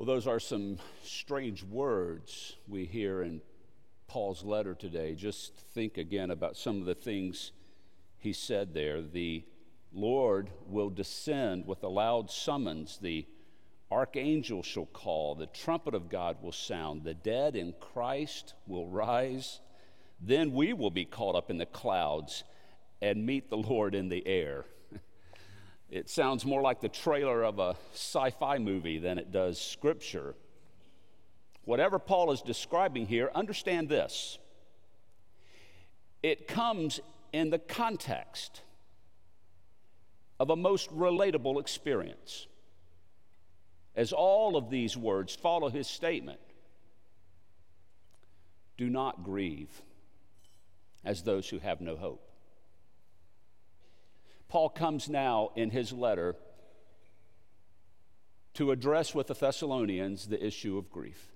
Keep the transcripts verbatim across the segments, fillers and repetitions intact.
Well, those are some strange words we hear in Paul's letter today. Just think again about some of the things he said there. The Lord will descend with a loud summons. The archangel shall call. The trumpet of God will sound. The dead in Christ will rise. Then we will be caught up in the clouds and meet the Lord in the air. It sounds more like the trailer of a sci-fi movie than it does Scripture. Whatever Paul is describing here, understand this. It comes in the context of a most relatable experience, as all of these words follow his statement. Do not grieve as those who have no hope. Paul comes now in his letter to address with the Thessalonians the issue of grief.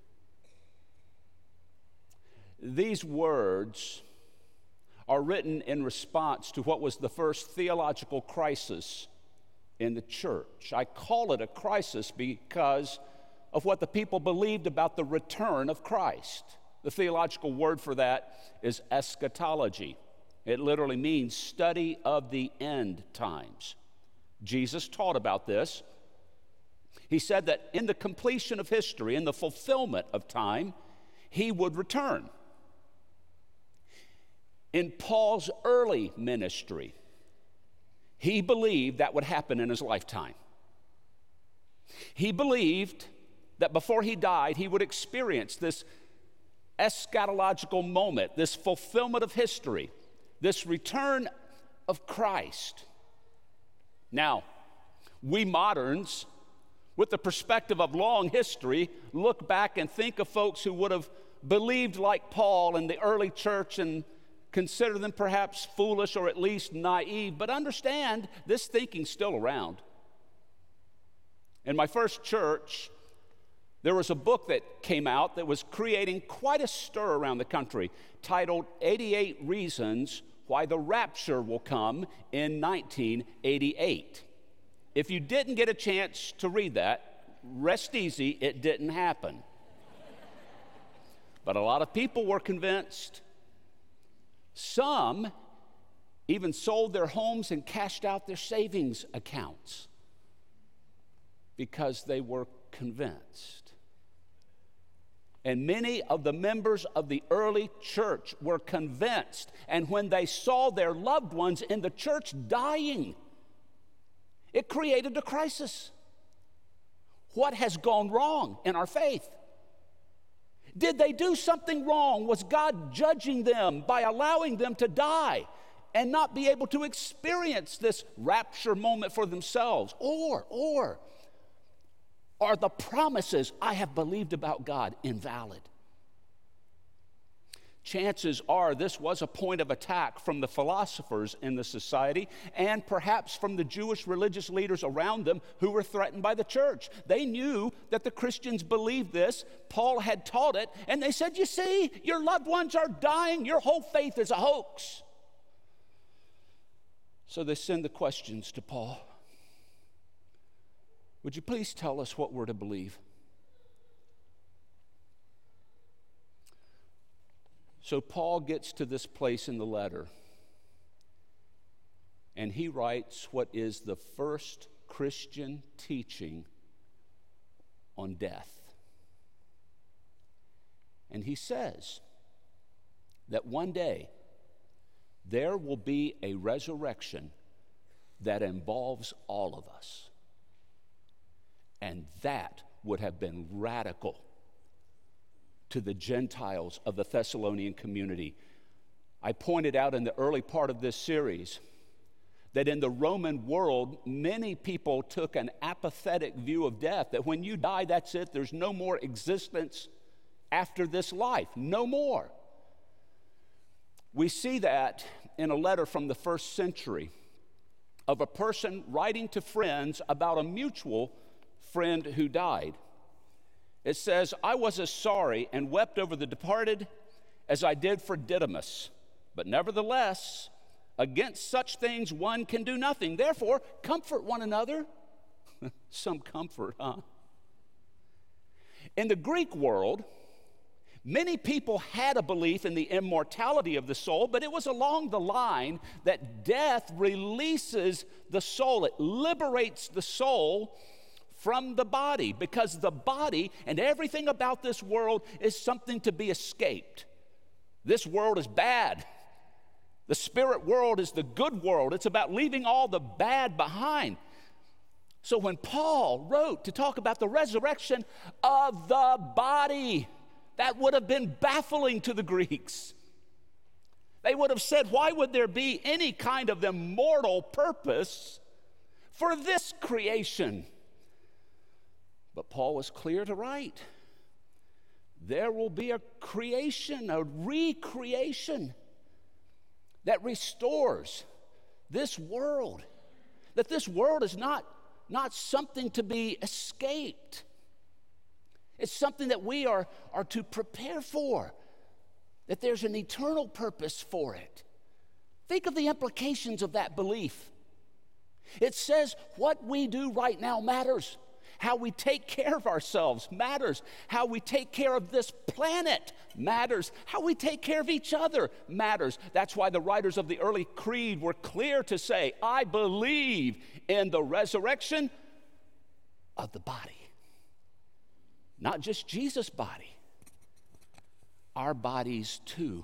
These words are written in response to what was the first theological crisis in the church. I call it a crisis because of what the people believed about the return of Christ. The theological word for that is eschatology. It literally means study of the end times. Jesus taught about this. He said that in the completion of history, in the fulfillment of time, he would return. In Paul's early ministry, he believed that would happen in his lifetime. He believed that before he died, he would experience this eschatological moment, this fulfillment of history, this return of Christ. Now, we moderns, with the perspective of long history, look back and think of folks who would have believed like Paul in the early church and consider them perhaps foolish or at least naive. But understand, this thinking's still around. In my first church, there was a book that came out that was creating quite a stir around the country, titled eighty-eight Reasons Why the Rapture Will Come in nineteen eighty-eight. If you didn't get a chance to read that, rest easy, it didn't happen. But a lot of people were convinced. Some even sold their homes and cashed out their savings accounts because they were convinced. And many of the members of the early church were convinced. And when they saw their loved ones in the church dying, it created a crisis. What has gone wrong in our faith? Did they do something wrong? Was God judging them by allowing them to die and not be able to experience this rapture moment for themselves? Or, or, are the promises I have believed about God invalid? Chances are this was a point of attack from the philosophers in the society and perhaps from the Jewish religious leaders around them who were threatened by the church. They knew that the Christians believed this. Paul had taught it, and they said, you see, your loved ones are dying. Your whole faith is a hoax. So they send the questions to Paul. Would you please tell us what we're to believe? So Paul gets to this place in the letter, and he writes what is the first Christian teaching on death. And he says that one day there will be a resurrection that involves all of us. And that would have been radical to the Gentiles of the Thessalonian community. I pointed out in the early part of this series that in the Roman world, many people took an apathetic view of death, that when you die, that's it. There's no more existence after this life, no more. We see that in a letter from the first century of a person writing to friends about a mutual friend who died. It says, I was as sorry and wept over the departed as I did for Didymus. But nevertheless, against such things one can do nothing. Therefore, comfort one another. Some comfort, huh? In the Greek world, many people had a belief in the immortality of the soul, but it was along the line that death releases the soul. It liberates the soul from the body, because the body and everything about this world is something to be escaped. This world is bad. The spirit world is the good world. It's about leaving all the bad behind. So when Paul wrote to talk about the resurrection of the body, that would have been baffling to the Greeks. They would have said, why would there be any kind of immortal purpose for this creation? But Paul was clear to write, there will be a creation, a recreation that restores this world. That this world is not, not something to be escaped. It's something that we are, are to prepare for, that there's an eternal purpose for it. Think of the implications of that belief. It says what we do right now matters. How we take care of ourselves matters. How we take care of this planet matters. How we take care of each other matters. That's why the writers of the early creed were clear to say, I believe in the resurrection of the body. Not just Jesus' body, our bodies too.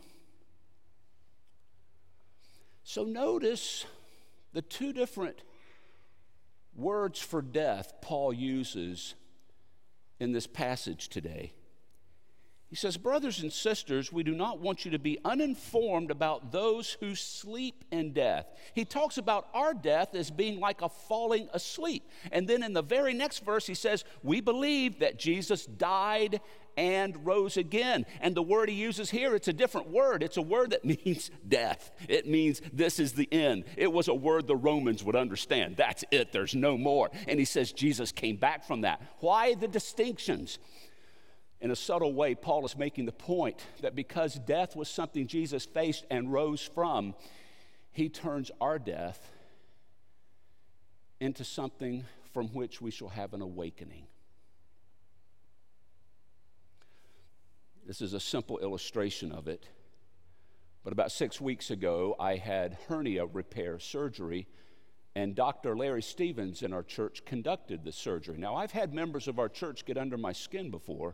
So notice the two different words for death Paul uses in this passage today. He says, brothers and sisters, we do not want you to be uninformed about those who sleep in death. He talks about our death as being like a falling asleep. And then in the very next verse, he says, we believe that Jesus died and rose again. And the word he uses here, it's a different word. It's a word that means death. It means this is the end. It was a word the Romans would understand. That's it. There's no more. And he says Jesus came back from that. Why the distinctions? In a subtle way, Paul is making the point that because death was something Jesus faced and rose from, he turns our death into something from which we shall have an awakening. This is a simple illustration of it. But about six weeks ago, I had hernia repair surgery, and Doctor Larry Stevens in our church conducted the surgery. Now, I've had members of our church get under my skin before,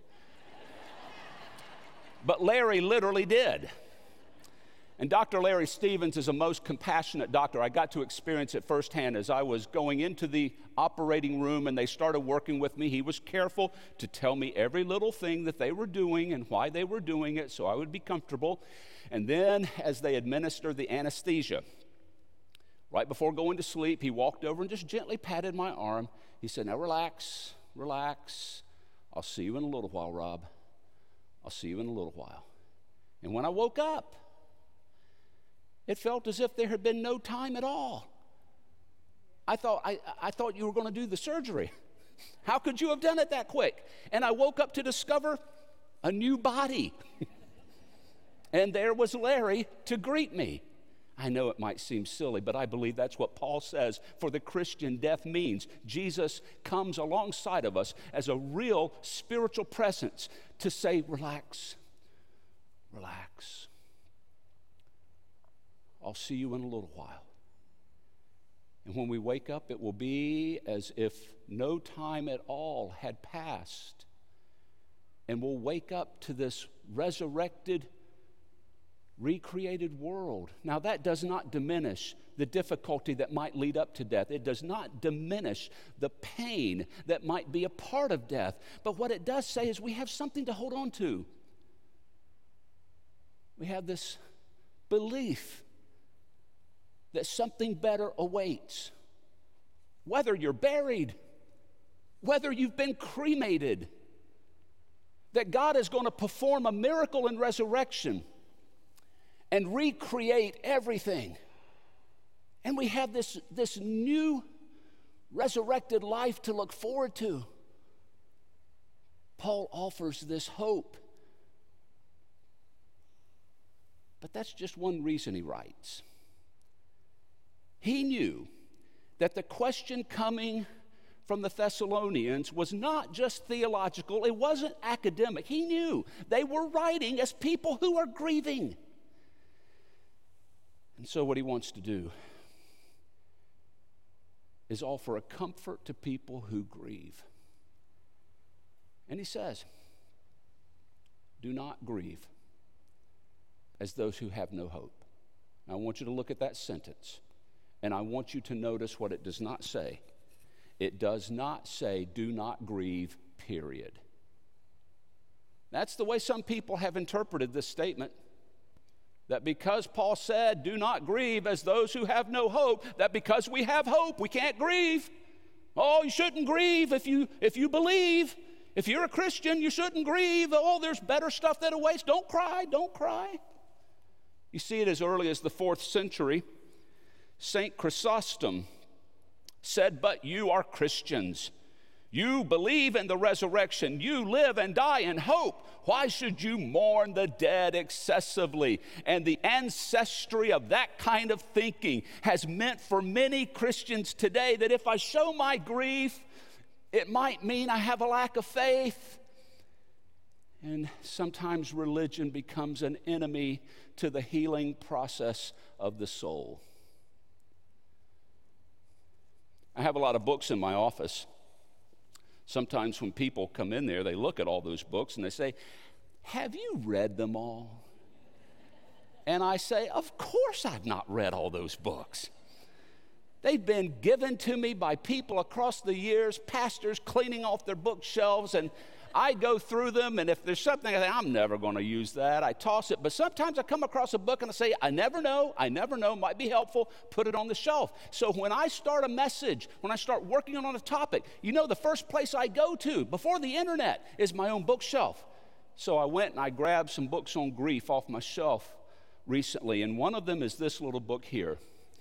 but Larry literally did. And Doctor Larry Stevens is a most compassionate doctor. I got to experience it firsthand as I was going into the operating room and they started working with me. He was careful to tell me every little thing that they were doing and why they were doing it so I would be comfortable. And then as they administered the anesthesia, right before going to sleep, he walked over and just gently patted my arm. He said, now relax, relax. I'll see you in a little while, Rob. I'll see you in a little while. And when I woke up, it felt as if there had been no time at all. I thought, I, I thought you were going to do the surgery. How could you have done it that quick? And I woke up to discover a new body. And there was Larry to greet me. I know it might seem silly, but I believe that's what Paul says for the Christian death means. Jesus comes alongside of us as a real spiritual presence to say, relax, relax. I'll see you in a little while. And when we wake up, it will be as if no time at all had passed. And we'll wake up to this resurrected, recreated world. Now, that does not diminish the difficulty that might lead up to death. It does not diminish the pain that might be a part of death. But what it does say is we have something to hold on to. We have this belief that something better awaits. Whether you're buried, whether you've been cremated, that God is going to perform a miracle in resurrection and recreate everything. And we have this, this new resurrected life to look forward to. Paul offers this hope. But that's just one reason he writes. He knew that the question coming from the Thessalonians was not just theological, it wasn't academic. He knew they were writing as people who are grieving. And so what he wants to do is offer a comfort to people who grieve. And he says, do not grieve as those who have no hope. Now, I want you to look at that sentence, and I want you to notice what it does not say. It does not say, do not grieve, period. That's the way some people have interpreted this statement. That because Paul said, do not grieve as those who have no hope, that because we have hope, we can't grieve. Oh, you shouldn't grieve if you, if you believe. If you're a Christian, you shouldn't grieve. Oh, there's better stuff that awaits. Don't cry, don't cry. You see it as early as the fourth century. Saint Chrysostom said, but you are Christians. You believe in the resurrection. You live and die in hope. Why should you mourn the dead excessively? And the ancestry of that kind of thinking has meant for many Christians today that if I show my grief, it might mean I have a lack of faith. And sometimes religion becomes an enemy to the healing process of the soul. I have a lot of books in my office. Sometimes when people come in there, they look at all those books and they say, have you read them all? And I say, of course I've not read all those books. They've been given to me by people across the years, pastors cleaning off their bookshelves, and I go through them, and if there's something I think, I'm never going to use that, I toss it. But sometimes I come across a book and I say, I never know, I never know, might be helpful, put it on the shelf. So when I start a message, when I start working on a topic, you know the first place I go to before the internet is my own bookshelf. So I went and I grabbed some books on grief off my shelf recently, and one of them is this little book here,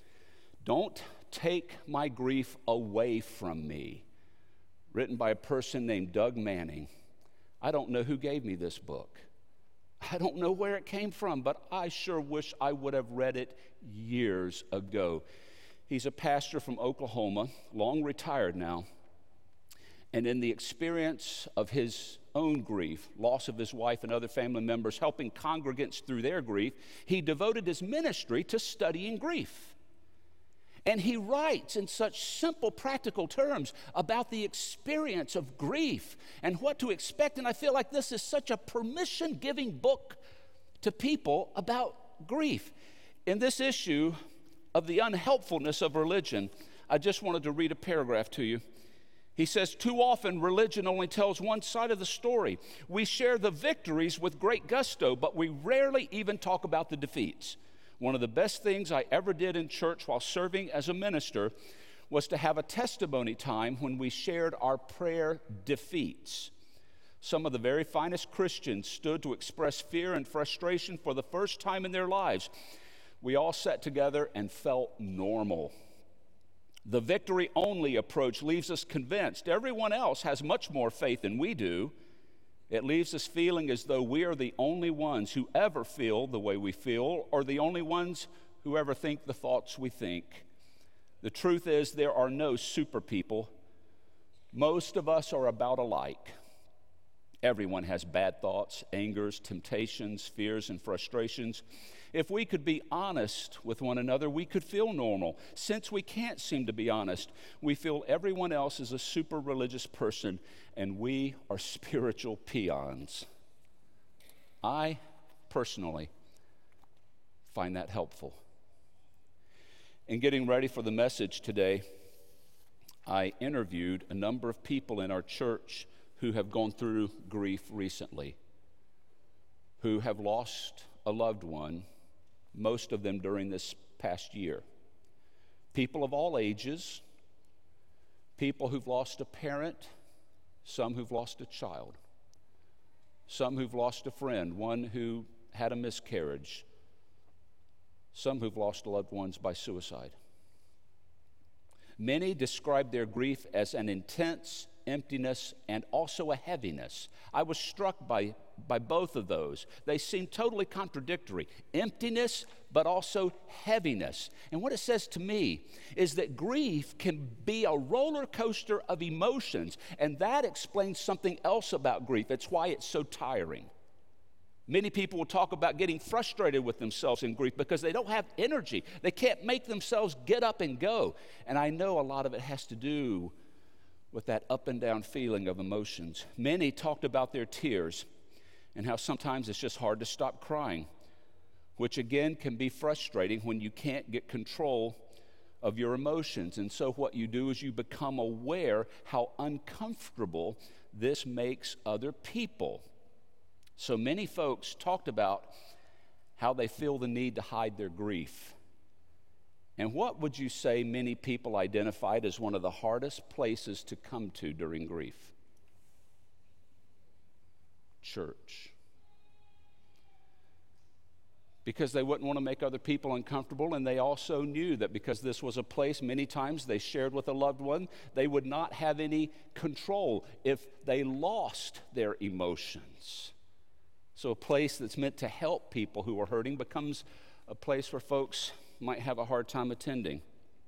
Don't Take My Grief Away From Me, written by a person named Doug Manning. I don't know who gave me this book. I don't know where it came from, but I sure wish I would have read it years ago. He's a pastor from Oklahoma, long retired now, and in the experience of his own grief, loss of his wife and other family members, helping congregants through their grief, he devoted his ministry to studying grief. And he writes in such simple, practical terms about the experience of grief and what to expect. And I feel like this is such a permission-giving book to people about grief. In this issue of the unhelpfulness of religion, I just wanted to read a paragraph to you. He says, too often religion only tells one side of the story. We share the victories with great gusto, but we rarely even talk about the defeats. One of the best things I ever did in church while serving as a minister was to have a testimony time when we shared our prayer defeats. Some of the very finest Christians stood to express fear and frustration for the first time in their lives. We all sat together and felt normal. The victory-only approach leaves us convinced everyone else has much more faith than we do. It leaves us feeling as though we are the only ones who ever feel the way we feel, or the only ones who ever think the thoughts we think. The truth is, there are no super people. Most of us are about alike. Everyone has bad thoughts, angers, temptations, fears, and frustrations. If we could be honest with one another, we could feel normal. Since we can't seem to be honest, we feel everyone else is a super religious person, and we are spiritual peons. I personally find that helpful. In getting ready for the message today, I interviewed a number of people in our church who have gone through grief recently, who have lost a loved one, most of them during this past year. People of all ages, people who've lost a parent, some who've lost a child, some who've lost a friend, one who had a miscarriage, some who've lost loved ones by suicide. Many describe their grief as an intense emptiness and also a heaviness. I was struck by by both of those. They seem totally contradictory. Emptiness, but also heaviness. And what it says to me is that grief can be a roller coaster of emotions, and that explains something else about grief. It's why it's so tiring. Many people will talk about getting frustrated with themselves in grief because they don't have energy. They can't make themselves get up and go. And I know a lot of it has to do with that up and down feeling of emotions. Many talked about their tears and how sometimes it's just hard to stop crying, which again can be frustrating when you can't get control of your emotions. And so what you do is you become aware how uncomfortable this makes other people. So many folks talked about how they feel the need to hide their grief. And what would you say many people identified as one of the hardest places to come to during grief? Church. Because they wouldn't want to make other people uncomfortable, and they also knew that because this was a place many times they shared with a loved one, they would not have any control if they lost their emotions. So a place that's meant to help people who are hurting becomes a place where folks might have a hard time attending.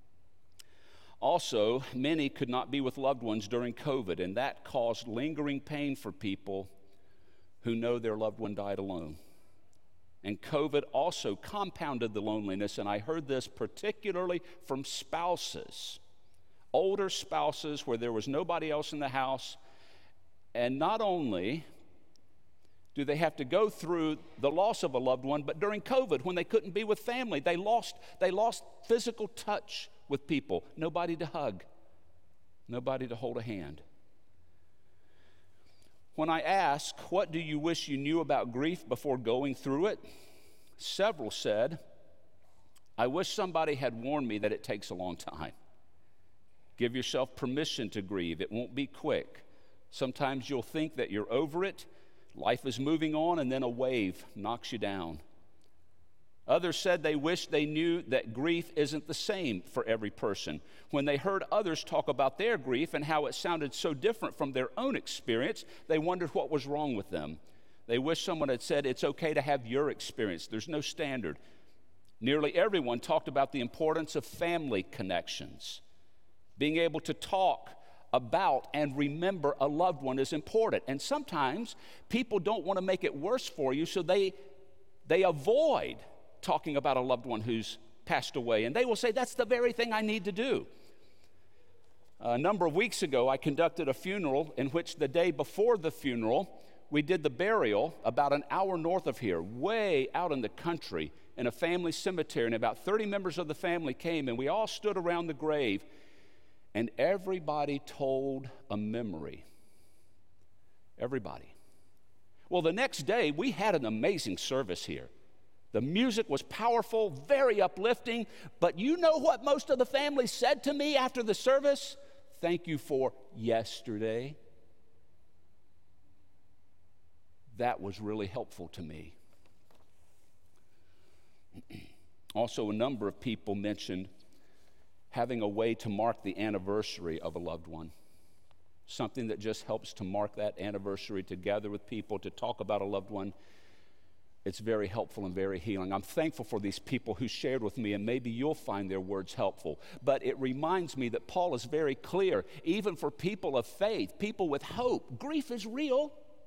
Also, many could not be with loved ones during COVID, and that caused lingering pain for people who know their loved one died alone. And COVID also compounded the loneliness, and I heard this particularly from spouses, older spouses where there was nobody else in the house, and not only do they have to go through the loss of a loved one, but during COVID, when they couldn't be with family, they lost, they lost physical touch with people. Nobody to hug, nobody to hold a hand. When I asked, what do you wish you knew about grief before going through it? Several said, I wish somebody had warned me that it takes a long time. Give yourself permission to grieve. It won't be quick. Sometimes you'll think that you're over it. Life is moving on, and then a wave knocks you down. Others said they wished they knew that grief isn't the same for every person. When they heard others talk about their grief and how it sounded so different from their own experience, they wondered what was wrong with them. They wished someone had said, it's okay to have your experience. There's no standard. Nearly everyone talked about the importance of family connections. Being able to talk about and remember a loved one is important. And sometimes people don't want to make it worse for you, so they, they avoid talking about a loved one who's passed away. And they will say, that's the very thing I need to do. A number of weeks ago, I conducted a funeral in which the day before the funeral, we did the burial about an hour north of here, way out in the country, in a family cemetery. And about thirty members of the family came, and we all stood around the grave, and everybody told a memory. Everybody. Well, the next day, we had an amazing service here. The music was powerful, very uplifting, but you know what most of the family said to me after the service? Thank you for yesterday. That was really helpful to me. Also, a number of people mentioned having a way to mark the anniversary of a loved one. Something that just helps to mark that anniversary, to gather with people, to talk about a loved one. It's very helpful and very healing. I'm thankful for these people who shared with me, and maybe you'll find their words helpful. But it reminds me that Paul is very clear, even for people of faith, people with hope, grief is real.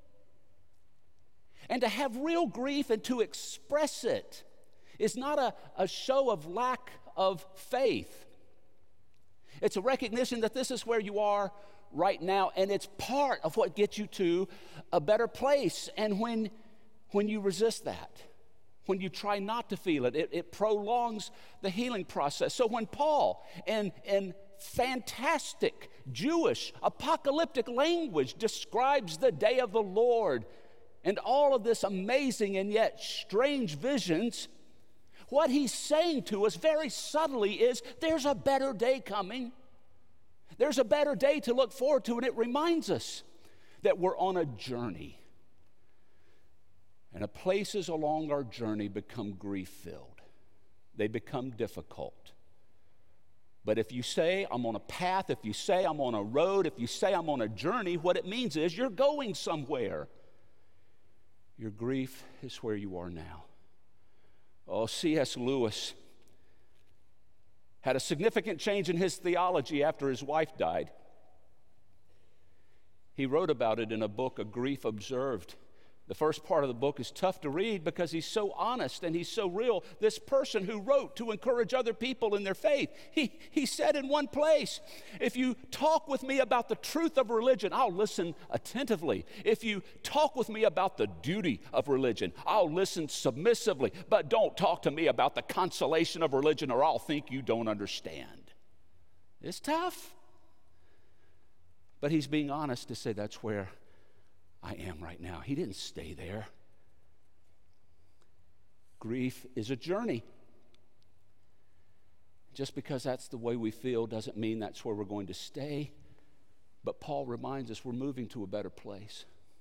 And to have real grief and to express it is not a, a show of lack of faith. It's a recognition that this is where you are right now, and it's part of what gets you to a better place. And when, when you resist that, when you try not to feel it, it, it prolongs the healing process. So when Paul, in, in fantastic Jewish apocalyptic language, describes the day of the Lord and all of this amazing and yet strange visions, what he's saying to us very subtly is there's a better day coming. There's a better day to look forward to, and it reminds us that we're on a journey. And the places along our journey become grief-filled. They become difficult. But if you say, I'm on a path, if you say I'm on a road, if you say I'm on a journey, what it means is you're going somewhere. Your grief is where you are now. Oh, C S Lewis had a significant change in his theology after his wife died. He wrote about it in a book, A Grief Observed. The first part of the book is tough to read because he's so honest and he's so real. This person who wrote to encourage other people in their faith, he, he said in one place, if you talk with me about the truth of religion, I'll listen attentively. If you talk with me about the duty of religion, I'll listen submissively. But don't talk to me about the consolation of religion or I'll think you don't understand. It's tough. But he's being honest to say that's where I am right now. He didn't stay there. Grief is a journey. Just because that's the way we feel doesn't mean that's where we're going to stay. But Paul reminds us we're moving to a better place.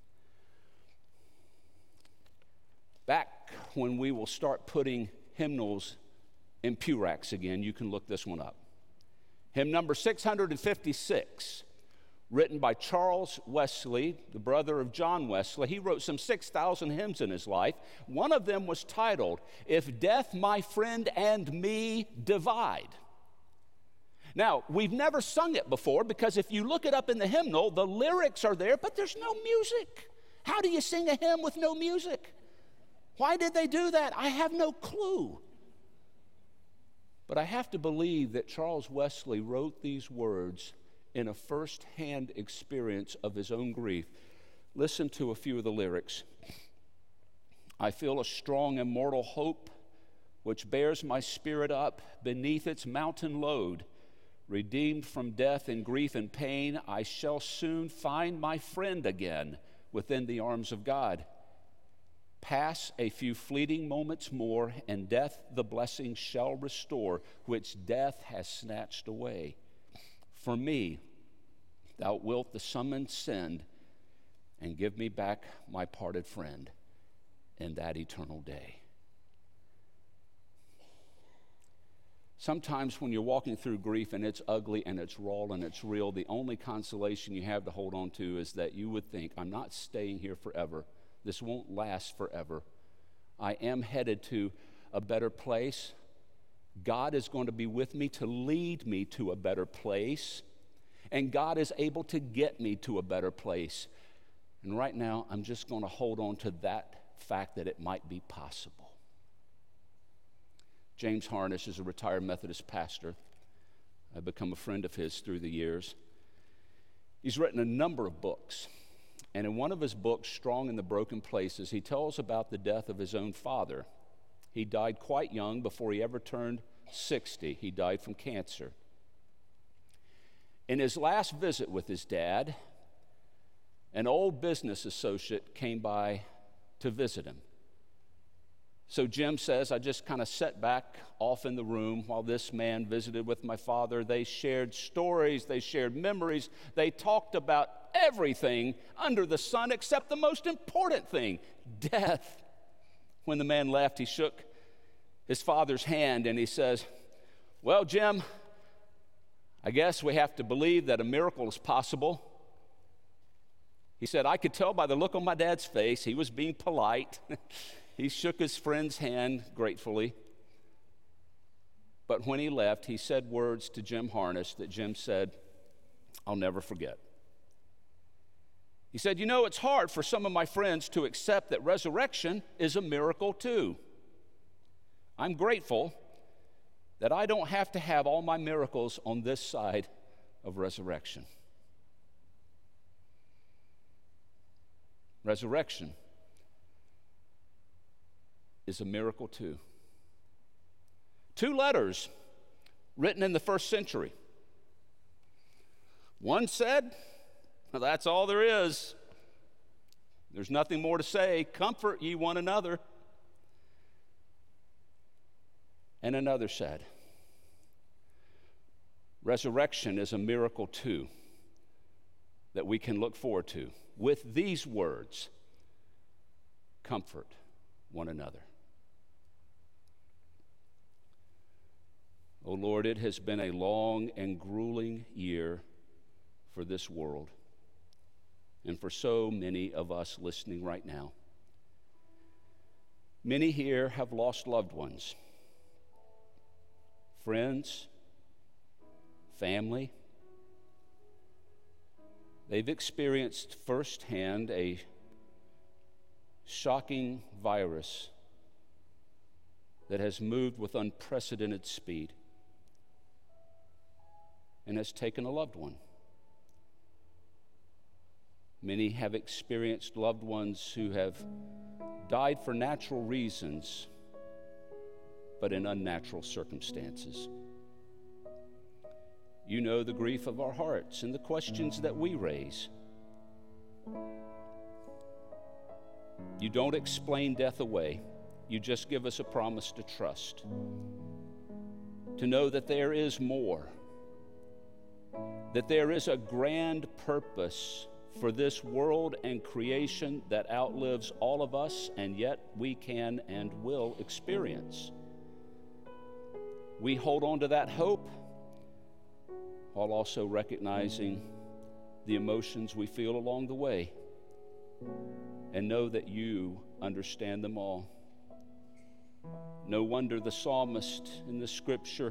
Back when we will start putting hymnals in pew racks again, you can look this one up. Hymn number six hundred fifty-six. Written by Charles Wesley, the brother of John Wesley. He wrote some six thousand hymns in his life. One of them was titled, If Death My Friend and Me Divide. Now, we've never sung it before because if you look it up in the hymnal, the lyrics are there, but there's no music. How do you sing a hymn with no music? Why did they do that? I have no clue. But I have to believe that Charles Wesley wrote these words in a first-hand experience of his own grief. Listen to a few of the lyrics. I feel a strong immortal hope which bears my spirit up beneath its mountain load. Redeemed from death and grief and pain, I shall soon find my friend again within the arms of God. Pass a few fleeting moments more, and death the blessing shall restore, which death has snatched away. For me, thou wilt the summons send, and give me back my parted friend in that eternal day. Sometimes when you're walking through grief and it's ugly and it's raw and it's real, the only consolation you have to hold on to is that you would think, I'm not staying here forever. This won't last forever. I am headed to a better place. God is going to be with me to lead me to a better place. And God is able to get me to a better place. And right now, I'm just going to hold on to that fact that it might be possible. James Harnish is a retired Methodist pastor. I've become a friend of his through the years. He's written a number of books. And in one of his books, Strong in the Broken Places, he tells about the death of his own father. He died quite young, before he ever turned sixty. He died from cancer. In his last visit with his dad, an old business associate came by to visit him. So Jim says, I just kind of sat back off in the room while this man visited with my father. They shared stories, they shared memories, they talked about everything under the sun except the most important thing, death. When the man left, he shook his father's hand and he says, well, Jim, I guess we have to believe that a miracle is possible. He said, I could tell by the look on my dad's face, he was being polite. He shook his friend's hand gratefully. But when he left, he said words to Jim Harnish that Jim said, I'll never forget. He said, you know, it's hard for some of my friends to accept that resurrection is a miracle too. I'm grateful that I don't have to have all my miracles on this side of resurrection. Resurrection is a miracle too. Two letters written in the first century. One said, well, that's all there is. There's nothing more to say. Comfort ye one another. And another said, resurrection is a miracle too that we can look forward to with these words, comfort one another. Oh Lord, it has been a long and grueling year for this world and for so many of us listening right now. Many here have lost loved ones, friends, family. They've experienced firsthand a shocking virus that has moved with unprecedented speed and has taken a loved one. Many have experienced loved ones who have died for natural reasons, but in unnatural circumstances. You know the grief of our hearts and the questions that we raise. You don't explain death away. You just give us a promise to trust, to know that there is more, that there is a grand purpose for this world and creation that outlives all of us, and yet we can and will experience. We hold on to that hope while also recognizing the emotions we feel along the way, and know that you understand them all. No wonder the psalmist in the scripture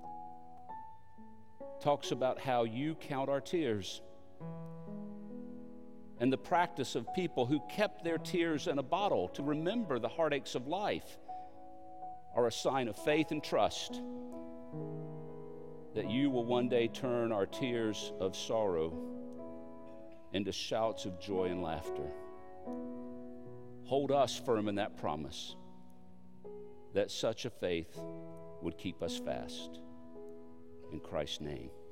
talks about how you count our tears, and the practice of people who kept their tears in a bottle to remember the heartaches of life are a sign of faith and trust that you will one day turn our tears of sorrow into shouts of joy and laughter. Hold us firm in that promise, that such a faith would keep us fast. In Christ's name.